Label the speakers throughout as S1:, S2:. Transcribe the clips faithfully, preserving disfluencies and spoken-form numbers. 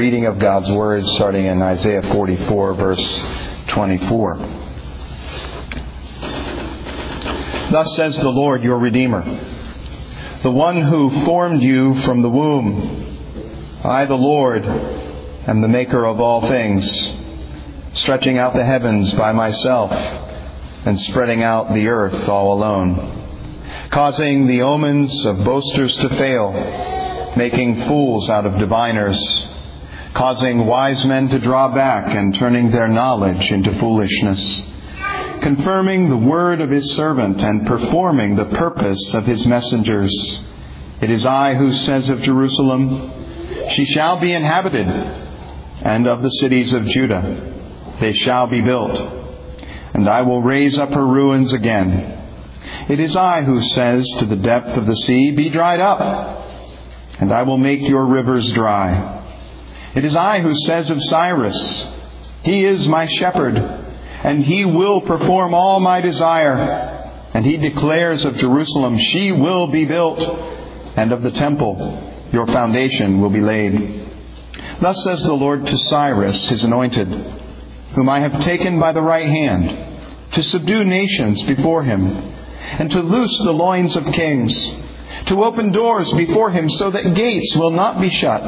S1: reading of God's Word starting in Isaiah forty-four, verse twenty-four. Thus says the Lord, your Redeemer, the one who formed you from the womb. I, the Lord, am the maker of all things, stretching out the heavens by myself and spreading out the earth all alone, causing the omens of boasters to fail, making fools out of diviners, causing wise men to draw back and turning their knowledge into foolishness, confirming the word of His servant and performing the purpose of His messengers. It is I who says of Jerusalem, she shall be inhabited, and of the cities of Judah, they shall be built, and I will raise up her ruins again. It is I who says to the depth of the sea, be dried up, and I will make your rivers dry. It is I who says of Cyrus, he is my shepherd, and he will perform all my desire. And he declares of Jerusalem, she will be built, and of the temple, your foundation will be laid. Thus says the Lord to Cyrus, His anointed, whom I have taken by the right hand, to subdue nations before him, and to loose the loins of kings, to open doors before him so that gates will not be shut.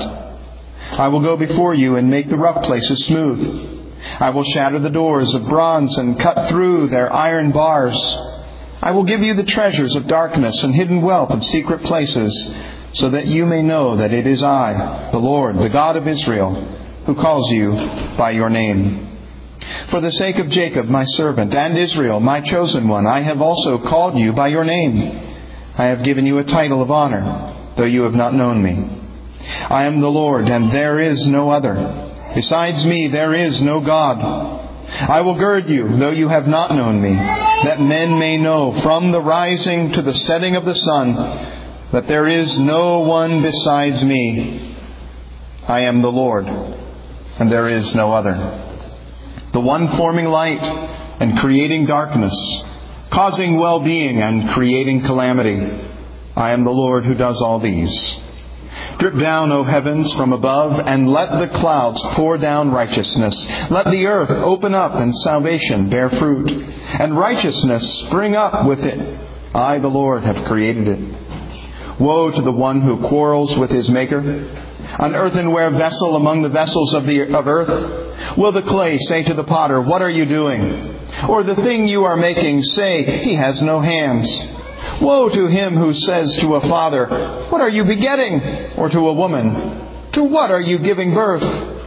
S1: I will go before you and make the rough places smooth. I will shatter the doors of bronze and cut through their iron bars. I will give you the treasures of darkness and hidden wealth of secret places, so that you may know that it is I, the Lord, the God of Israel, who calls you by your name. For the sake of Jacob, my servant, and Israel, my chosen one, I have also called you by your name. I have given you a title of honor, though you have not known me. I am the Lord, and there is no other. Besides me, there is no God. I will gird you, though you have not known me, that men may know from the rising to the setting of the sun that there is no one besides me. I am the Lord, and there is no other. The one forming light and creating darkness, causing well-being and creating calamity. I am the Lord who does all these. Drip down, O heavens, from above, and let the clouds pour down righteousness. Let the earth open up and salvation bear fruit, and righteousness spring up with it. I, the Lord, have created it. Woe to the one who quarrels with his Maker. An earthenware vessel among the vessels of the of earth. Will the clay say to the potter, what are you doing? Or the thing you are making say, he has no hands. Woe to him who says to a father, what are you begetting? Or to a woman, to what are you giving birth?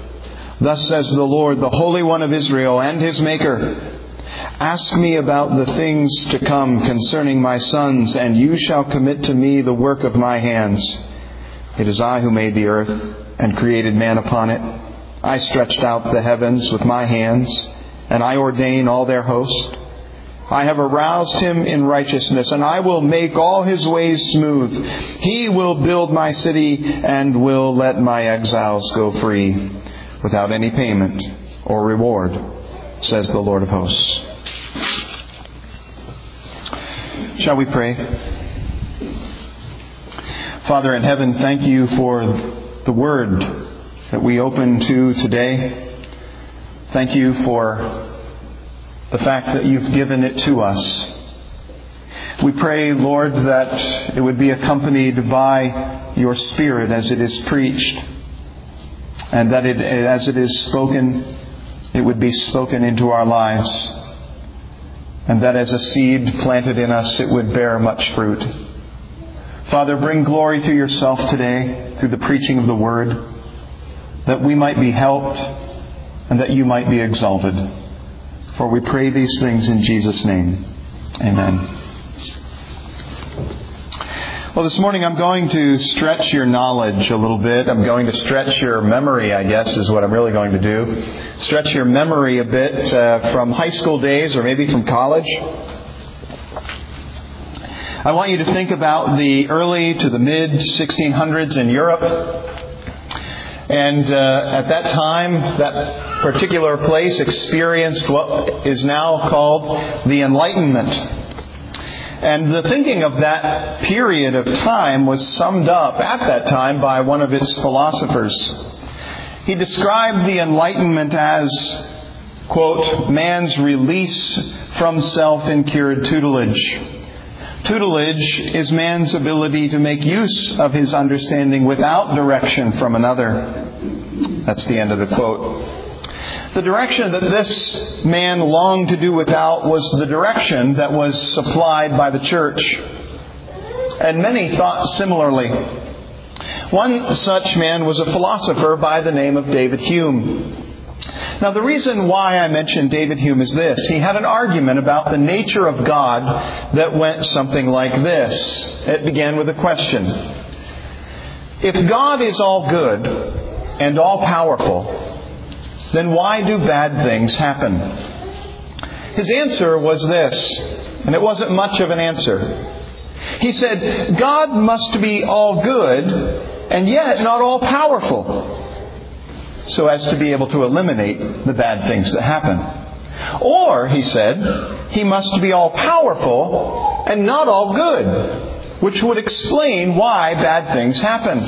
S1: Thus says the Lord, the Holy One of Israel and His Maker. Ask me about the things to come concerning my sons, and you shall commit to me the work of my hands. It is I who made the earth and created man upon it. I stretched out the heavens with my hands, and I ordain all their host. I have aroused him in righteousness, and I will make all his ways smooth. He will build my city and will let my exiles go free without any payment or reward, says the Lord of hosts. Shall we pray? Father in heaven, thank you for the word that we open to today. Thank you for the fact that you've given it to us. We pray, Lord, that it would be accompanied by your Spirit as it is preached, and that it, as it is spoken, it would be spoken into our lives, and that as a seed planted in us, it would bear much fruit. Father, bring glory to yourself today through the preaching of the Word, that we might be helped and that you might be exalted. For we pray these things in Jesus' name. Amen. Well, this morning I'm going to stretch your knowledge a little bit. I'm going to stretch your memory, I guess, is what I'm really going to do. Stretch your memory a bit uh, from high school days or maybe from college. I want you to think about the early to the mid sixteen hundreds in Europe. And uh, at that time, that particular place experienced what is now called the Enlightenment. And the thinking of that period of time was summed up at that time by one of its philosophers. He described the Enlightenment as, quote, man's release from self-incurred tutelage. Tutelage is man's ability to make use of his understanding without direction from another. That's the end of the quote. The direction that this man longed to do without was the direction that was supplied by the church. And many thought similarly. One such man was a philosopher by the name of David Hume. Now, the reason why I mention David Hume is this. He had an argument about the nature of God that went something like this. It began with a question. If God is all good and all powerful, then why do bad things happen? His answer was this, and it wasn't much of an answer. He said, God must be all good and yet not all powerful, so as to be able to eliminate the bad things that happen. Or, he said, he must be all powerful and not all good, which would explain why bad things happen.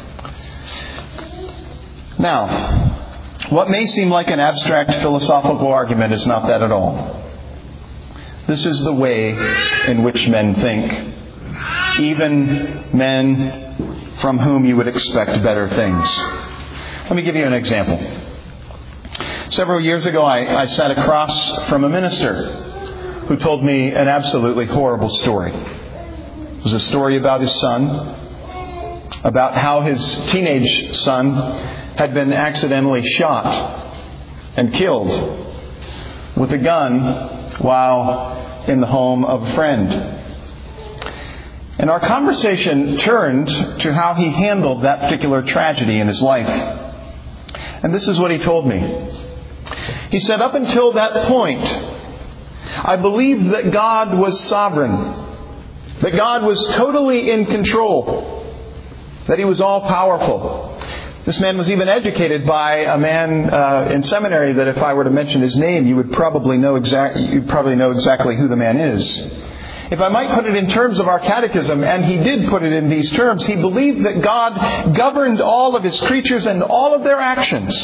S1: Now, what may seem like an abstract philosophical argument is not that at all. This is the way in which men think. Even men from whom you would expect better things. Let me give you an example. Several years ago, I, I sat across from a minister who told me an absolutely horrible story. It was a story about his son, about how his teenage son had been accidentally shot and killed with a gun while in the home of a friend. And our conversation turned to how he handled that particular tragedy in his life. And this is what he told me. He said, up until that point, I believed that God was sovereign, that God was totally in control, that He was all-powerful. This man was even educated by a man uh, in seminary that if I were to mention his name, you would probably know exact, you'd probably know exactly who the man is. If I might put it in terms of our catechism, and he did put it in these terms, he believed that God governed all of His creatures and all of their actions.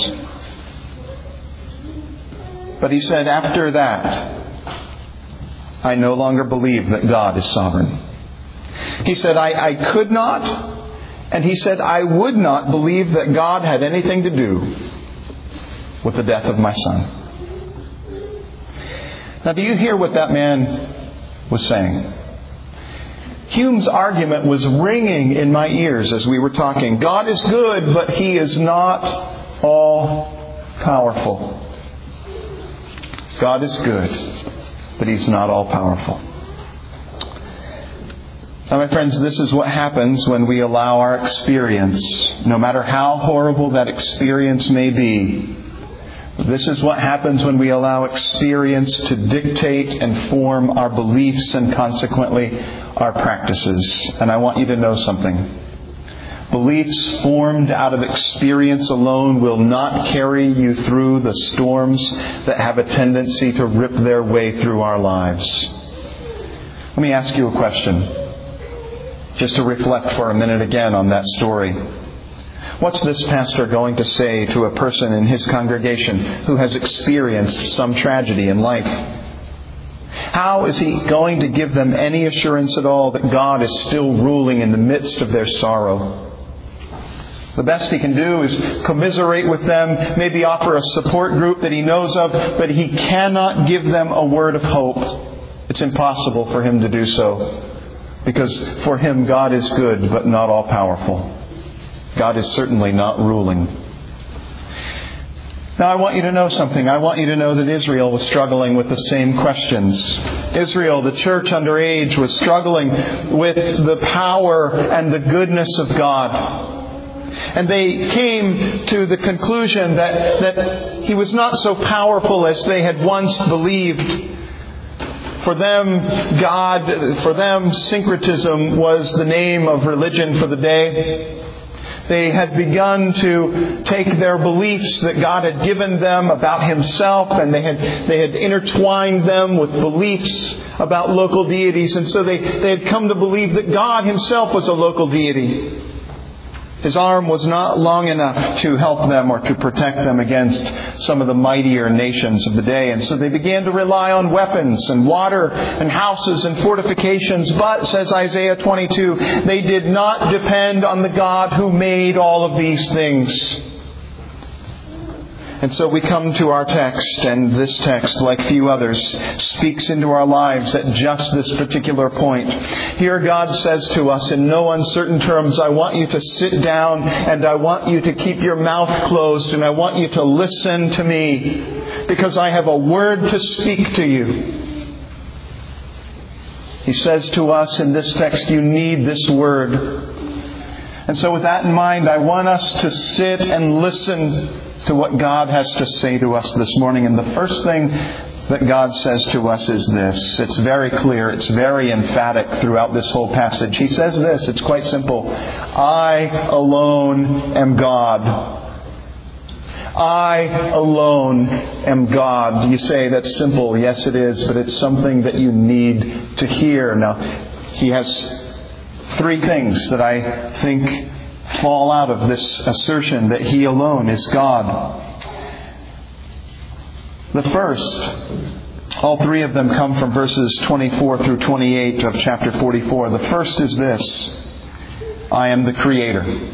S1: But he said, after that, I no longer believe that God is sovereign. He said, I, I could not, and he said, I would not believe that God had anything to do with the death of my son. Now, do you hear what that man was saying? Hume's argument was ringing in my ears as we were talking. God is good, but He is not all powerful. God is good, but He's not all powerful. Now, my friends, this is what happens when we allow our experience, no matter how horrible that experience may be, this is what happens when we allow experience to dictate and form our beliefs and consequently our practices. And I want you to know something. Beliefs formed out of experience alone will not carry you through the storms that have a tendency to rip their way through our lives. Let me ask you a question, just to reflect for a minute again on that story. What's this pastor going to say to a person in his congregation who has experienced some tragedy in life? How is he going to give them any assurance at all that God is still ruling in the midst of their sorrow? The best he can do is commiserate with them, maybe offer a support group that he knows of, but he cannot give them a word of hope. It's impossible for him to do so, because for him God is good but not all powerful. God is certainly not ruling. Now, I want you to know something. I want you to know that Israel was struggling with the same questions. Israel, the church under age, was struggling with the power and the goodness of God. And they came to the conclusion that, that He was not so powerful as they had once believed. For them, God, for them, syncretism was the name of religion for the day. They had begun to take their beliefs that God had given them about Himself, and they had they had intertwined them with beliefs about local deities. And so they, they had come to believe that God Himself was a local deity. His arm was not long enough to help them or to protect them against some of the mightier nations of the day. And so they began to rely on weapons and water and houses and fortifications. But, says Isaiah twenty-two, they did not depend on the God who made all of these things. And so we come to our text, and this text, like few others, speaks into our lives at just this particular point. Here God says to us in no uncertain terms, I want you to sit down and I want you to keep your mouth closed and I want you to listen to me because I have a word to speak to you. He says to us in this text, you need this word. And so with that in mind, I want us to sit and listen to what God has to say to us this morning. And the first thing that God says to us is this. It's very clear. It's very emphatic throughout this whole passage. He says this. It's quite simple. I alone am God. I alone am God. You say that's simple. Yes, it is. But it's something that you need to hear. Now, He has three things that I think fall out of this assertion that He alone is God. The first, all three of them come from verses twenty-four through twenty-eight of chapter forty-four. The first is this: I am the Creator.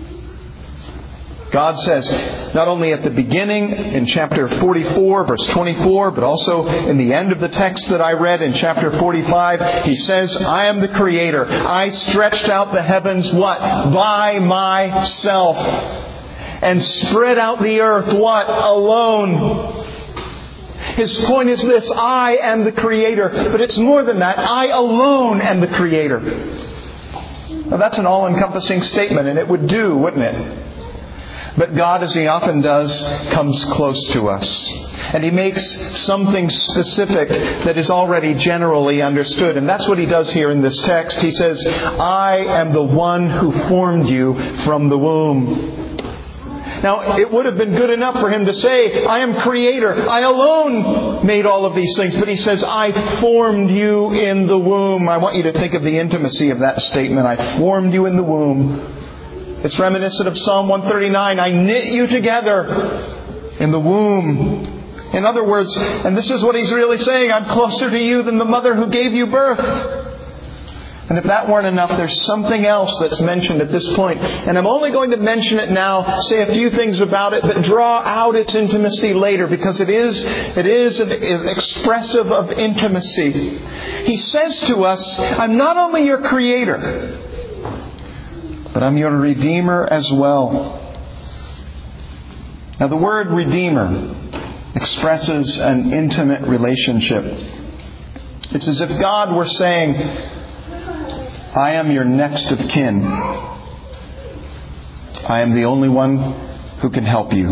S1: God says, not only at the beginning in chapter forty-four, verse twenty-four, but also in the end of the text that I read in chapter forty-five, He says, I am the Creator. I stretched out the heavens, what? By myself. And spread out the earth, what? Alone. His point is this: I am the Creator. But it's more than that. I alone am the Creator. Now that's an all-encompassing statement, and it would do, wouldn't it? But God, as He often does, comes close to us. And He makes something specific that is already generally understood. And that's what He does here in this text. He says, I am the one who formed you from the womb. Now, it would have been good enough for Him to say, I am Creator. I alone made all of these things. But He says, I formed you in the womb. I want you to think of the intimacy of that statement. I formed you in the womb. It's reminiscent of Psalm one thirty-nine. I knit you together in the womb. In other words, and this is what He's really saying, I'm closer to you than the mother who gave you birth. And if that weren't enough, there's something else that's mentioned at this point. And I'm only going to mention it now, say a few things about it, but draw out its intimacy later, because it is, it is an, expressive of intimacy. He says to us, I'm not only your Creator, but I'm your Redeemer as well. Now, the word Redeemer expresses an intimate relationship. It's as if God were saying, I am your next of kin. I am the only one who can help you.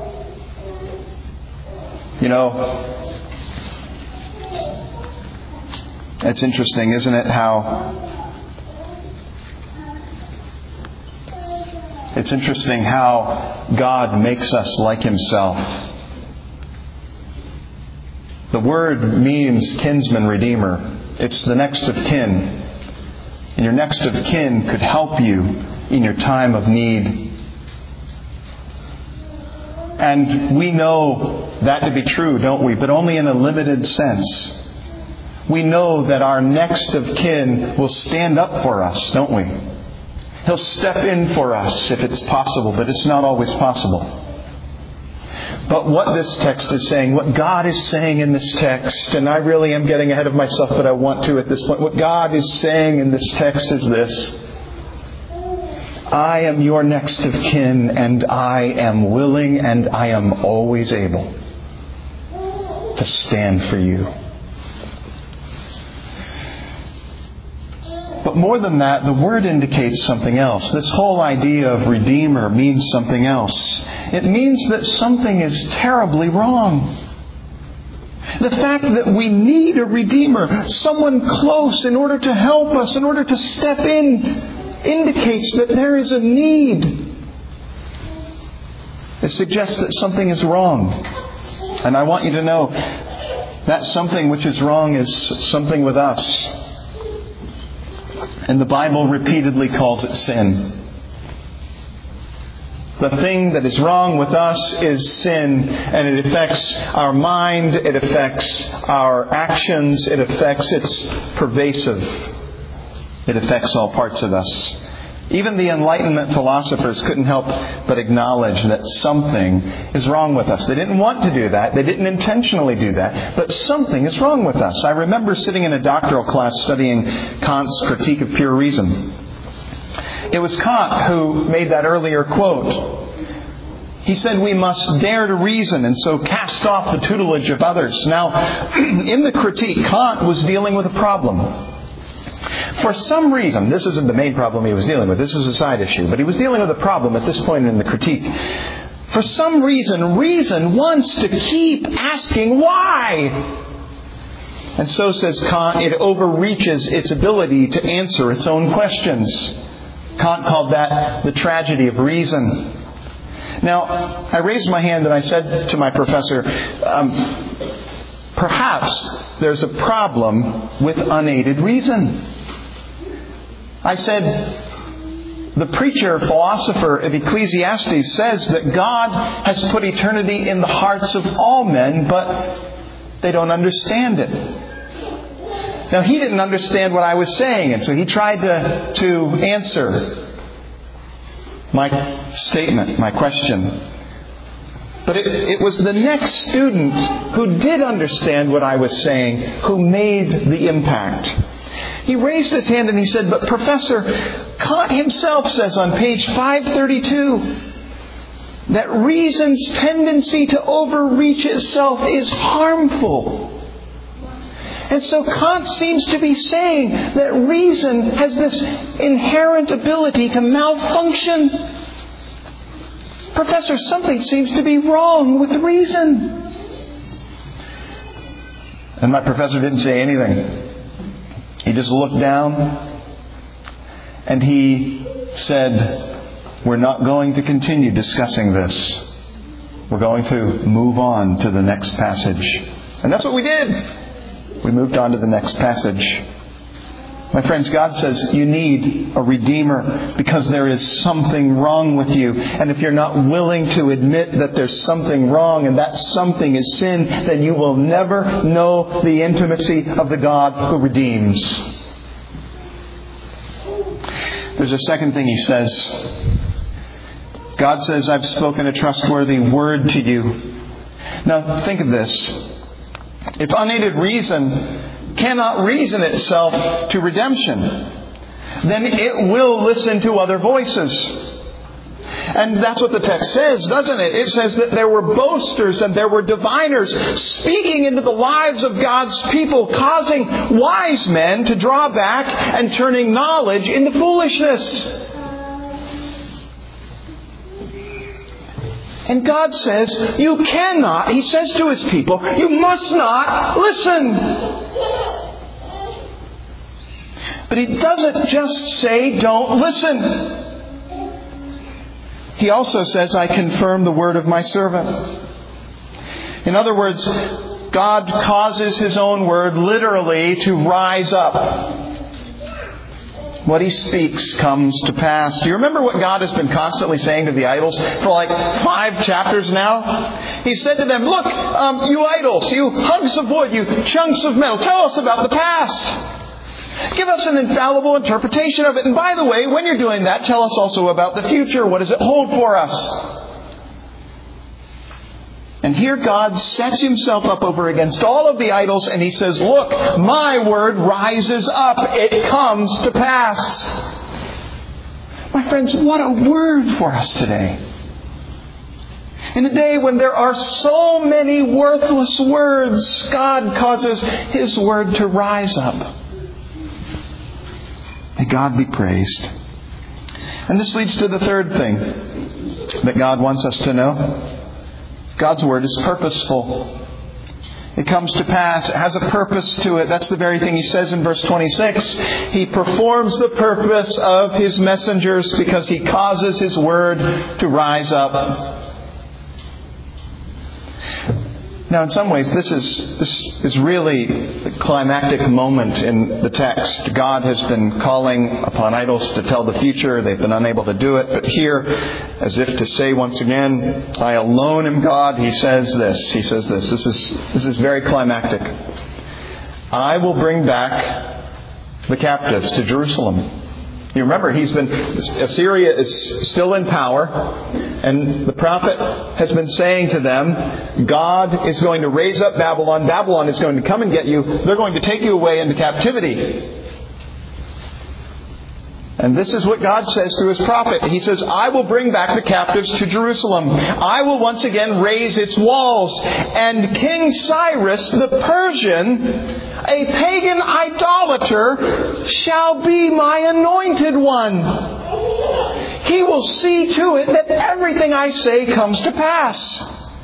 S1: You know, it's interesting, isn't it, how It's interesting how God makes us like Himself. The word means kinsman, redeemer. It's the next of kin. And your next of kin could help you in your time of need. And we know that to be true, don't we? But only in a limited sense. We know that our next of kin will stand up for us, don't we? He'll step in for us if it's possible, but it's not always possible. But what this text is saying, what God is saying in this text, and I really am getting ahead of myself, but I want to at this point. What God is saying in this text is this: I am your next of kin, and I am willing and I am always able to stand for you. But more than that, the word indicates something else. This whole idea of Redeemer means something else. It means that something is terribly wrong. The fact that we need a Redeemer, someone close in order to help us, in order to step in, indicates that there is a need. It suggests that something is wrong. And I want you to know that something which is wrong is something with us. And the Bible repeatedly calls it sin. The thing that is wrong with us is sin, and it affects our mind, it affects our actions, it affects, it's pervasive. It affects all parts of us. Even the Enlightenment philosophers couldn't help but acknowledge that something is wrong with us. They didn't want to do that. They didn't intentionally do that. But something is wrong with us. I remember sitting in a doctoral class studying Kant's Critique of Pure Reason. It was Kant who made that earlier quote. He said we must dare to reason and so cast off the tutelage of others. Now, in the critique, Kant was dealing with a problem. For some reason, this isn't the main problem he was dealing with. This is a side issue. But he was dealing with a problem at this point in the critique. For some reason, reason wants to keep asking why. And so, says Kant, it overreaches its ability to answer its own questions. Kant called that the tragedy of reason. Now, I raised my hand and I said to my professor, um, perhaps there's a problem with unaided reason. I said, the preacher, philosopher of Ecclesiastes says that God has put eternity in the hearts of all men, but they don't understand it. Now, he didn't understand what I was saying, and so he tried to, to answer my statement, my question. But it, it was the next student who did understand what I was saying who made the impact. He raised his hand and he said, but Professor, Kant himself says on page five thirty-two that reason's tendency to overreach itself is harmful. And so Kant seems to be saying that reason has this inherent ability to malfunction. Professor, something seems to be wrong with reason. And my professor didn't say anything. He just looked down and he said, we're not going to continue discussing this. We're going to move on to the next passage. And that's what we did. We moved on to the next passage. My friends, God says you need a Redeemer because there is something wrong with you. And if you're not willing to admit that there's something wrong and that something is sin, then you will never know the intimacy of the God who redeems. There's a second thing He says. God says, I've spoken a trustworthy word to you. Now, think of this. If unaided reason cannot reason itself to redemption, then it will listen to other voices. And that's what the text says, doesn't it? It says that there were boasters and there were diviners speaking into the lives of God's people, causing wise men to draw back and turning knowledge into foolishness. And God says, you cannot, He says to His people, you must not listen. But He doesn't just say, don't listen. He also says, I confirm the word of my servant. In other words, God causes His own word literally to rise up. What He speaks comes to pass. Do you remember what God has been constantly saying to the idols for like five chapters now? He said to them, look, um, you idols, you hunks of wood, you chunks of metal, tell us about the past. Give us an infallible interpretation of it. And by the way, when you're doing that, tell us also about the future. What does it hold for us? And here God sets Himself up over against all of the idols and He says, look, my word rises up. It comes to pass. My friends, what a word for us today. In a day when there are so many worthless words, God causes His word to rise up. May God be praised. And this leads to the third thing that God wants us to know. God's word is purposeful. It comes to pass. It has a purpose to it. That's the very thing He says in verse twenty-six. He performs the purpose of His messengers because He causes His word to rise up. Now, in some ways, this is this is really the climactic moment in the text. God has been calling upon idols to tell the future. They've been unable to do it. But here, as if to say once again, I alone am God, he says this. He says this. This is this is very climactic. I will bring back the captives to Jerusalem. You remember, he's been Assyria is still in power, and the prophet has been saying to them, God is going to raise up Babylon. Babylon is going to come and get you. They're going to take you away into captivity. And this is what God says through His prophet. He says, I will bring back the captives to Jerusalem. I will once again raise its walls. And King Cyrus the Persian, a pagan idolater, shall be my anointed one. He will see to it that everything I say comes to pass.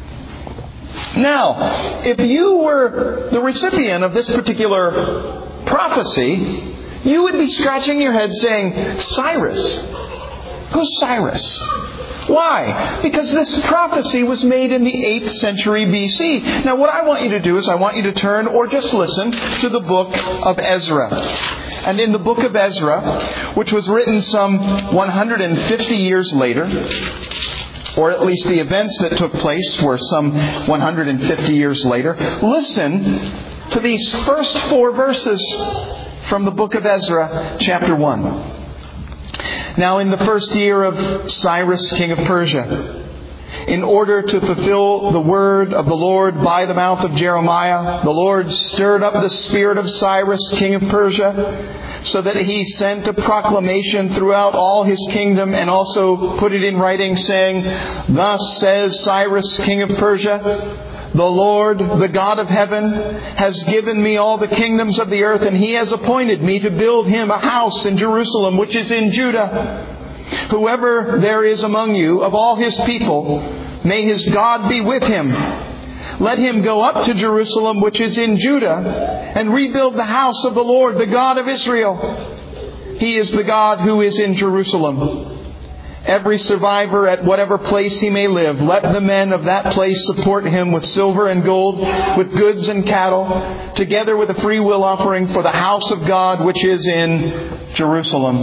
S1: Now, if you were the recipient of this particular prophecy, you would be scratching your head saying, Cyrus? Who's Cyrus? Why? Because this prophecy was made in the eighth century B C. Now what I want you to do is I want you to turn or just listen to the book of Ezra. And in the book of Ezra, which was written some one hundred fifty years later, or at least the events that took place were some one hundred fifty years later, listen to these first four verses from the book of Ezra, chapter one. Now in the first year of Cyrus, king of Persia, in order to fulfill the word of the Lord by the mouth of Jeremiah, the Lord stirred up the spirit of Cyrus, king of Persia, so that he sent a proclamation throughout all his kingdom and also put it in writing, saying, Thus says Cyrus, king of Persia, the Lord, the God of heaven, has given me all the kingdoms of the earth, and He has appointed me to build Him a house in Jerusalem, which is in Judah. Whoever there is among you of all His people, may His God be with him. Let him go up to Jerusalem, which is in Judah, and rebuild the house of the Lord, the God of Israel. He is the God who is in Jerusalem. Every survivor at whatever place he may live, let the men of that place support him with silver and gold, with goods and cattle, together with a free will offering for the house of God which is in Jerusalem.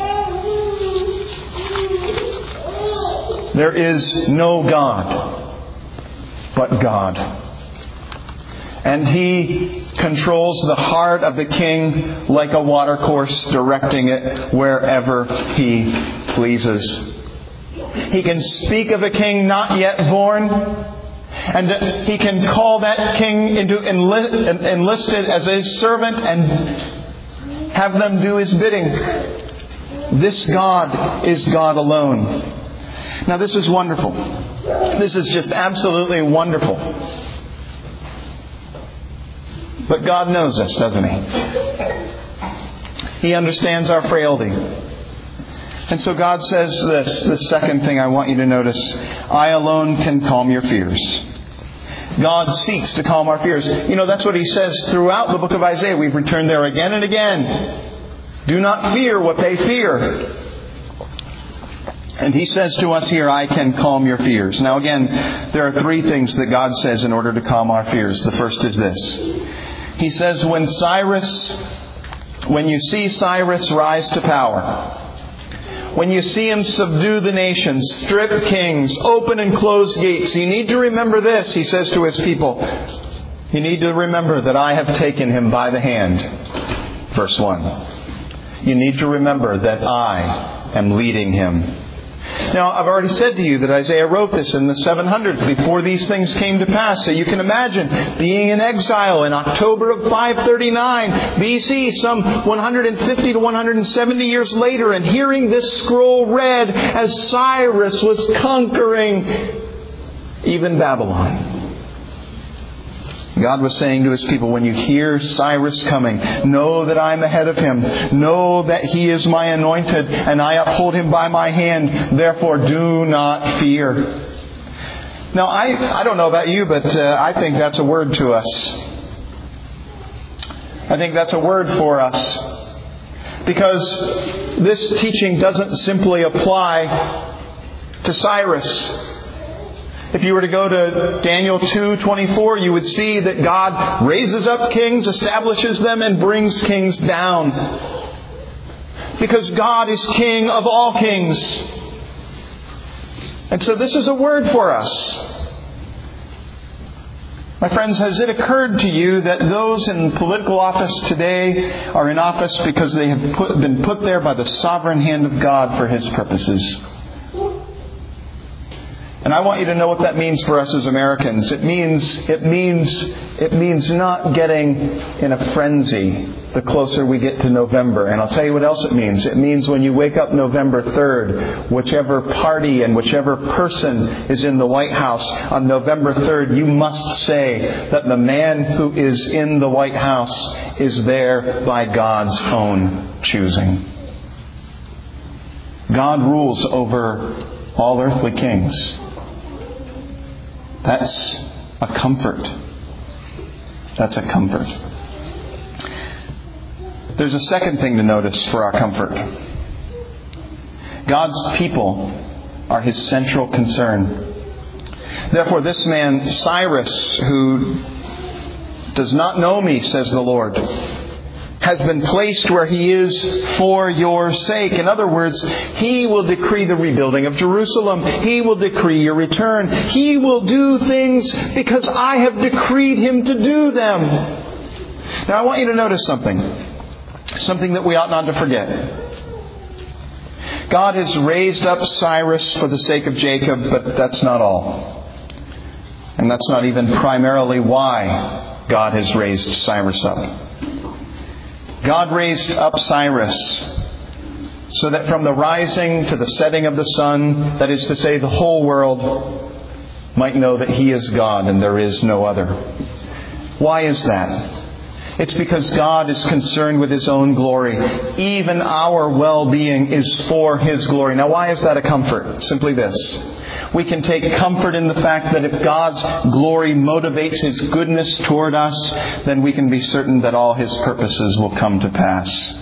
S1: There is no God but God. And He controls the heart of the king like a watercourse, directing it wherever He pleases. He can speak of a king not yet born, and He can call that king into enli- enlisted as His servant and have them do His bidding. This God is God alone. Now this is wonderful. This is just absolutely wonderful. But God knows us, doesn't He? He understands our frailty. And so God says this, the second thing I want you to notice, I alone can calm your fears. God seeks to calm our fears. You know, that's what He says throughout the book of Isaiah. We've returned there again and again. Do not fear what they fear. And He says to us here, I can calm your fears. Now again, there are three things that God says in order to calm our fears. The first is this. He says, when Cyrus, when you see Cyrus rise to power, when you see him subdue the nations, strip kings, open and close gates, you need to remember this, He says to His people. You need to remember that I have taken him by the hand. Verse one. You need to remember that I am leading him. Now, I've already said to you that Isaiah wrote this in the seven hundreds before these things came to pass. So you can imagine being in exile in October of five thirty-nine B C, some one hundred fifty to one hundred seventy years later, and hearing this scroll read as Cyrus was conquering even Babylon. God was saying to His people, when you hear Cyrus coming, know that I'm ahead of him. Know that he is my anointed, and I uphold him by my hand. Therefore, do not fear. Now, I, I don't know about you, but uh, I think that's a word to us. I think that's a word for us. Because this teaching doesn't simply apply to Cyrus. If you were to go to Daniel two twenty-four, you would see that God raises up kings, establishes them, and brings kings down. Because God is King of all kings. And so this is a word for us. My friends, has it occurred to you that those in political office today are in office because they have put, been put there by the sovereign hand of God for His purposes? And I want you to know what that means for us as Americans. It means, it means, it means not getting in a frenzy the closer we get to November. And I'll tell you what else it means. It means when you wake up November third, whichever party and whichever person is in the White House on November third, you must say that the man who is in the White House is there by God's own choosing. God rules over all earthly kings. That's a comfort. That's a comfort. There's a second thing to notice for our comfort. God's people are His central concern. Therefore, this man, Cyrus, who does not know me, says the Lord, has been placed where he is for your sake. In other words, He will decree the rebuilding of Jerusalem. He will decree your return. He will do things because I have decreed Him to do them. Now, I want you to notice something. Something that we ought not to forget. God has raised up Cyrus for the sake of Jacob, but that's not all. And that's not even primarily why God has raised Cyrus up. God raised up Cyrus so that from the rising to the setting of the sun, that is to say, the whole world might know that He is God and there is no other. Why is that? It's because God is concerned with His own glory. Even our well-being is for His glory. Now, why is that a comfort? Simply this. We can take comfort in the fact that if God's glory motivates His goodness toward us, then we can be certain that all His purposes will come to pass.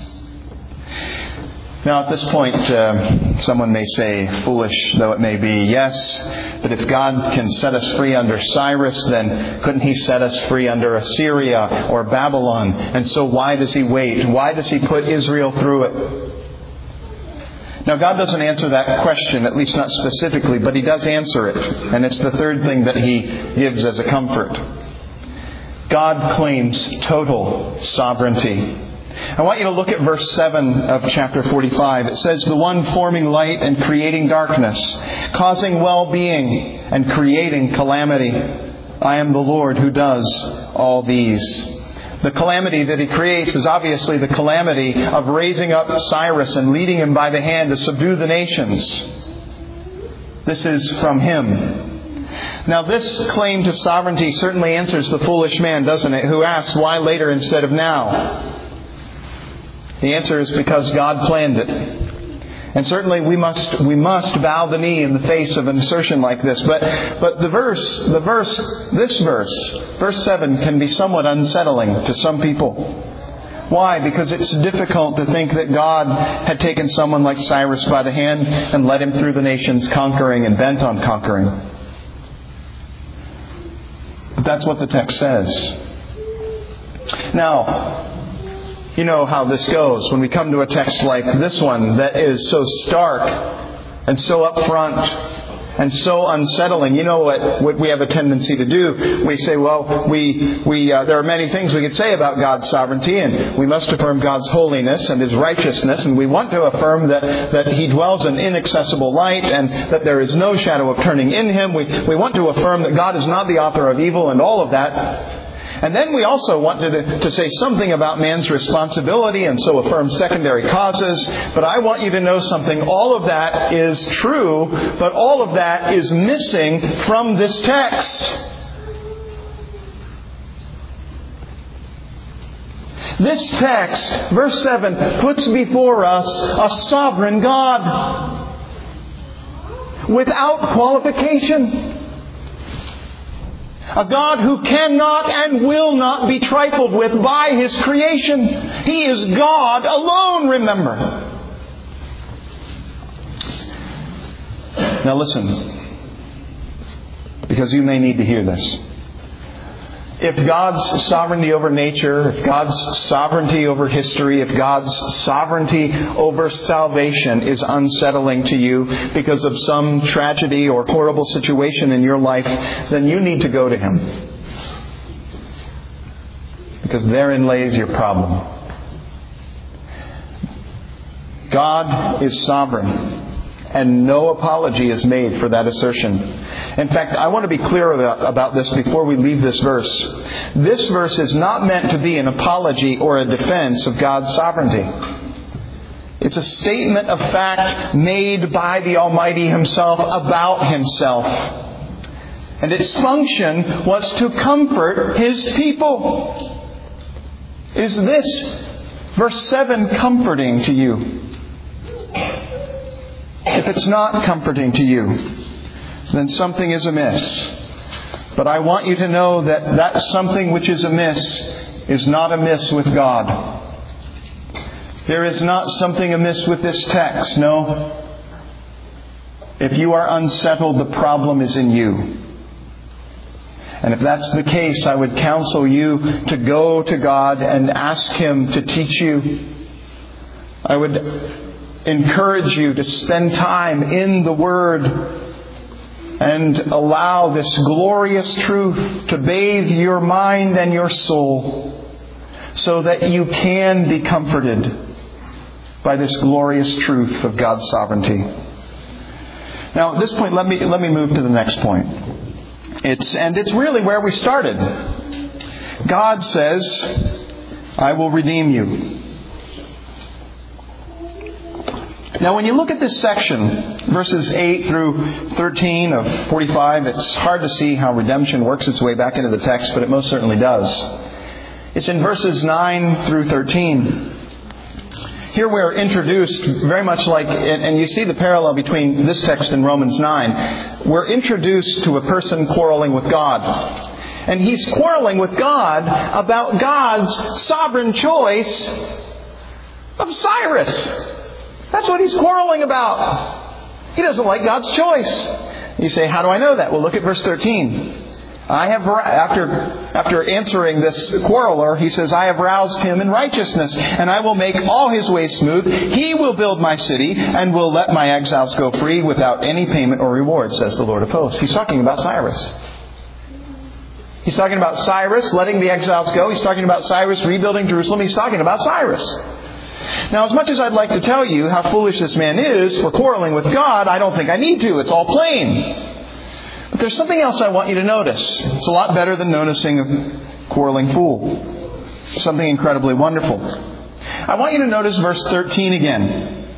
S1: Now, at this point, uh, someone may say, foolish though it may be, yes, but if God can set us free under Cyrus, then couldn't He set us free under Assyria or Babylon? And so why does He wait? Why does He put Israel through it? Now, God doesn't answer that question, at least not specifically, but He does answer it. And it's the third thing that He gives as a comfort. God claims total sovereignty. I want you to look at verse seven of chapter forty-five. It says, the one forming light and creating darkness, causing well-being and creating calamity. I am the Lord who does all these. The calamity that He creates is obviously the calamity of raising up Cyrus and leading him by the hand to subdue the nations. This is from Him. Now, this claim to sovereignty certainly answers the foolish man, doesn't it? Who asks, why later instead of now? The answer is because God planned it. And certainly we must we must bow the knee in the face of an assertion like this. But but the verse, the verse, this verse, verse seven can be somewhat unsettling to some people. Why? Because it's difficult to think that God had taken someone like Cyrus by the hand and led him through the nations conquering and bent on conquering. But that's what the text says. Now, you know how this goes when we come to a text like this one that is so stark and so upfront and so unsettling. You know what, what we have a tendency to do? We say, well, we we uh, there are many things we could say about God's sovereignty, and we must affirm God's holiness and His righteousness, and we want to affirm that, that He dwells in inaccessible light and that there is no shadow of turning in Him. We, we want to affirm that God is not the author of evil and all of that. And then we also want to, to say something about man's responsibility and so affirm secondary causes. But I want you to know something. All of that is true, but all of that is missing from this text. This text, verse seven, puts before us a sovereign God without qualification. A God who cannot and will not be trifled with by His creation. He is God alone, remember. Now listen. because you may need to hear this. If God's sovereignty over nature, if God's sovereignty over history, if God's sovereignty over salvation is unsettling to you because of some tragedy or horrible situation in your life, then you need to go to Him. Because therein lays your problem. God is sovereign. And no apology is made for that assertion. In fact, I want to be clear about, about this before we leave this verse. This verse is not meant to be an apology or a defense of God's sovereignty. It's a statement of fact made by the Almighty Himself about Himself. And its function was to comfort His people. Is this, verse seven, comforting to you? If it's not comforting to you, then something is amiss. But I want you to know that that something which is amiss is not amiss with God. There is not something amiss with this text, no. If you are unsettled, the problem is in you. And if that's the case, I would counsel you to go to God and ask Him to teach you. I would encourage you to spend time in the Word and allow this glorious truth to bathe your mind and your soul so that you can be comforted by this glorious truth of God's sovereignty. Now, at this point, let me let me move to the next point. It's and it's really where we started. God says, "I will redeem you." Now, when you look at this section, verses eight through thirteen of forty-five, it's hard to see how redemption works its way back into the text, but it most certainly does. It's in verses nine through thirteen. Here we're introduced very much like, and you see the parallel between this text and Romans nine. We're introduced to a person quarreling with God. And he's quarreling with God about God's sovereign choice of Cyrus. That's what he's quarreling about. He doesn't like God's choice. You say, how do I know that? Well, look at verse thirteen. I have, after, after answering this quarreler, he says, I have roused him in righteousness, and I will make all his ways smooth. He will build my city, and will let my exiles go free without any payment or reward, says the Lord of hosts. He's talking about Cyrus. He's talking about Cyrus letting the exiles go. He's talking about Cyrus rebuilding Jerusalem. He's talking about Cyrus. Now, as much as I'd like to tell you how foolish this man is for quarreling with God, I don't think I need to. It's all plain. But there's something else I want you to notice. It's a lot better than noticing a quarreling fool. Something incredibly wonderful. I want you to notice verse thirteen again.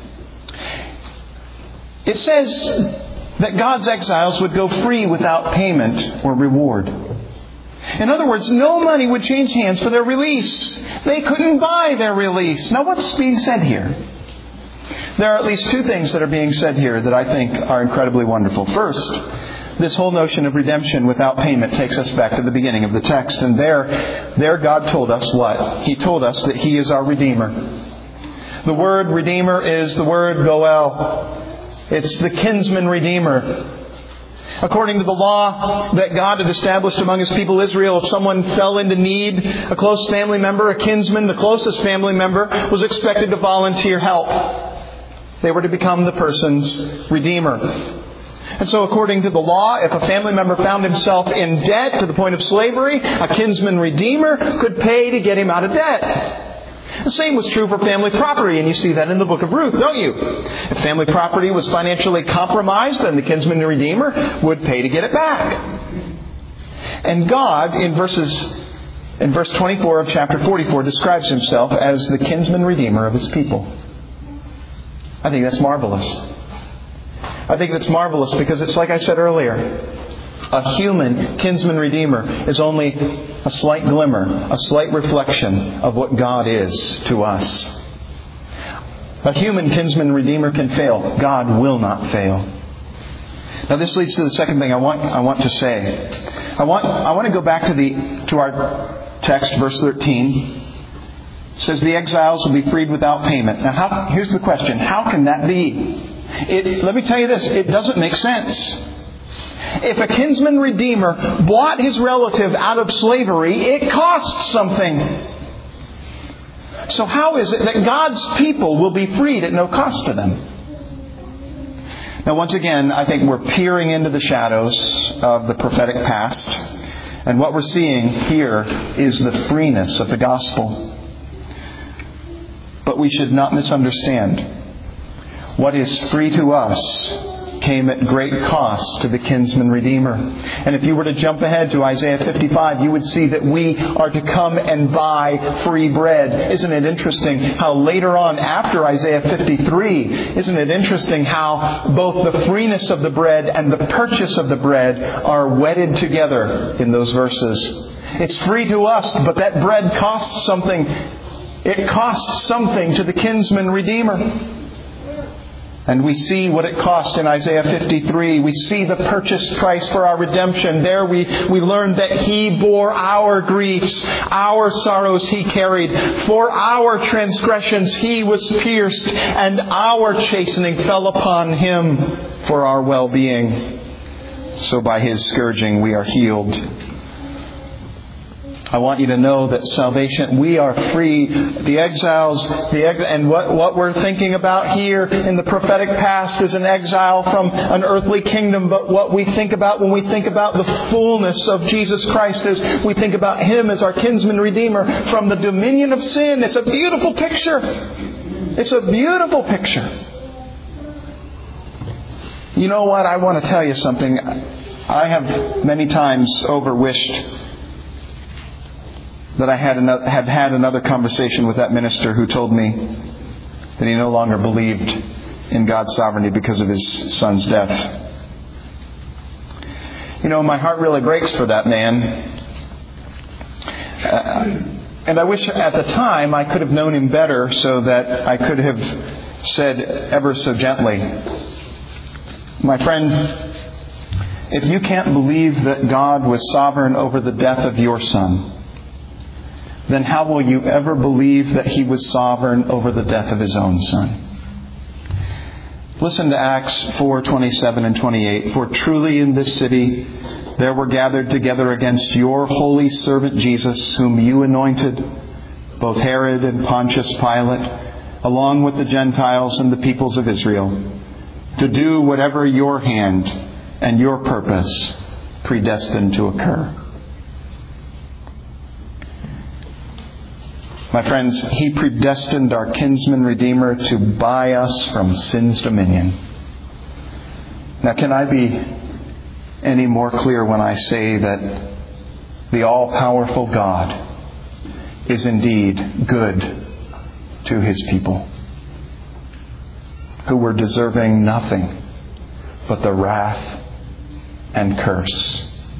S1: It says that God's exiles would go free without payment or reward. In other words, no money would change hands for their release. They couldn't buy their release. Now, what's being said here? There are at least two things that are being said here that I think are incredibly wonderful. First, this whole notion of redemption without payment takes us back to the beginning of the text. And there, there God told us what? He told us that He is our Redeemer. The word Redeemer is the word Goel. It's the kinsman Redeemer. According to the law that God had established among His people Israel, if someone fell into need, a close family member, a kinsman, the closest family member, was expected to volunteer help. They were to become the person's redeemer. And so according to the law, if a family member found himself in debt to the point of slavery, a kinsman redeemer could pay to get him out of debt. The same was true for family property, and you see that in the book of Ruth, don't you? If family property was financially compromised, then the kinsman redeemer would pay to get it back. And God, in verses in verse twenty-four of chapter forty-four, describes Himself as the kinsman redeemer of His people. I think that's marvelous. I think that's marvelous because it's like I said earlier. A human kinsman redeemer is only a slight glimmer, a slight reflection of what God is to us. A human kinsman redeemer can fail. God will not fail. Now this leads to the second thing I want I want to say. I want I want to go back to the to our text, verse thirteen. It says the exiles will be freed without payment. Now how, here's the question. How can that be? It, let me tell you this. It doesn't make sense. If a kinsman redeemer bought his relative out of slavery, it cost something. So how is it that God's people will be freed at no cost to them? Now, once again, I think we're peering into the shadows of the prophetic past. And what we're seeing here is the freeness of the gospel. But we should not misunderstand. What is free to us came at great cost to the kinsman redeemer. And if you were to jump ahead to Isaiah fifty-five, you would see that we are to come and buy free bread. Isn't it interesting how later on, after Isaiah fifty-three, isn't it interesting how both the freeness of the bread and the purchase of the bread are wedded together in those verses? It's free to us, but that bread costs something. It costs something to the kinsman redeemer. And we see what it cost in Isaiah fifty-three. We see the purchase price for our redemption. There we, we learn that He bore our griefs, our sorrows He carried. For our transgressions He was pierced, and our chastening fell upon Him for our well-being. So by His scourging we are healed. I want you to know that salvation, we are free. The exiles, the ex- and what, what we're thinking about here in the prophetic past is an exile from an earthly kingdom. But what we think about when we think about the fullness of Jesus Christ is we think about Him as our kinsman redeemer from the dominion of sin. It's a beautiful picture. It's a beautiful picture. You know what? I want to tell you something. I have many times over wished that I had another, had had another conversation with that minister who told me that he no longer believed in God's sovereignty because of his son's death. You know, my heart really breaks for that man. Uh, and I wish at the time I could have known him better so that I could have said ever so gently, my friend, if you can't believe that God was sovereign over the death of your son, then how will you ever believe that He was sovereign over the death of His own Son? Listen to Acts four twenty-seven and twenty-eight. For truly in this city there were gathered together against your holy servant Jesus, whom you anointed, both Herod and Pontius Pilate, along with the Gentiles and the peoples of Israel, to do whatever your hand and your purpose predestined to occur. My friends, He predestined our kinsman redeemer to buy us from sin's dominion. Now, can I be any more clear when I say that the all-powerful God is indeed good to His people, who were deserving nothing but the wrath and curse?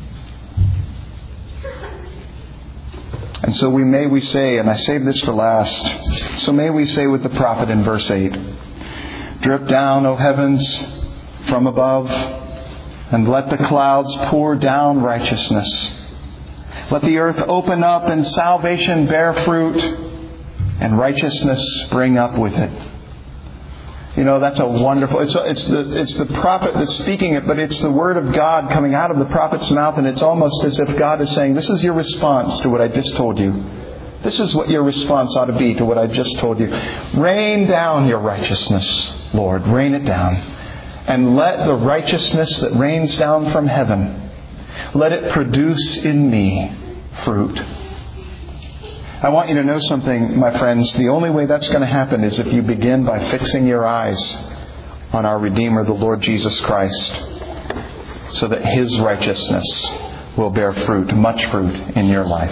S1: And so we may we say, and I saved this for last, so may we say with the prophet in verse eight, drip down, O heavens, from above, and let the clouds pour down righteousness. Let the earth open up and salvation bear fruit, and righteousness spring up with it. You know, that's a wonderful... It's, it's, the, it's the prophet that's speaking it, but it's the Word of God coming out of the prophet's mouth, and it's almost as if God is saying, this is your response to what I just told you. This is what your response ought to be to what I just told you. Rain down your righteousness, Lord. Rain it down. And let the righteousness that rains down from heaven, let it produce in me fruit. I want you to know something, my friends. The only way that's going to happen is if you begin by fixing your eyes on our Redeemer, the Lord Jesus Christ, so that His righteousness will bear fruit, much fruit in your life.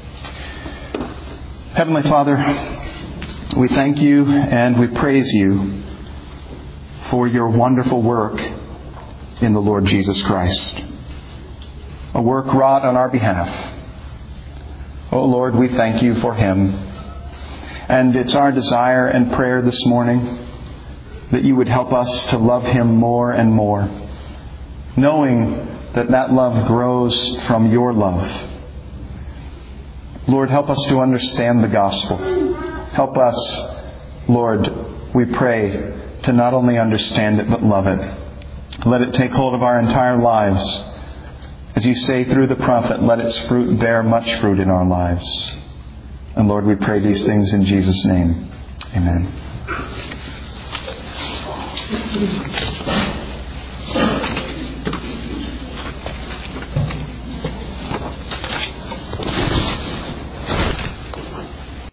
S1: Heavenly Father, we thank You and we praise You for Your wonderful work in the Lord Jesus Christ. A work wrought on our behalf. Oh Lord, we thank You for Him. And it's our desire and prayer this morning that You would help us to love Him more and more, knowing that that love grows from Your love. Lord, help us to understand the gospel. Help us, Lord, we pray, to not only understand it but love it. Let it take hold of our entire lives. As you say through the prophet, let its fruit bear much fruit in our lives. And Lord, we pray these things in Jesus' name. Amen.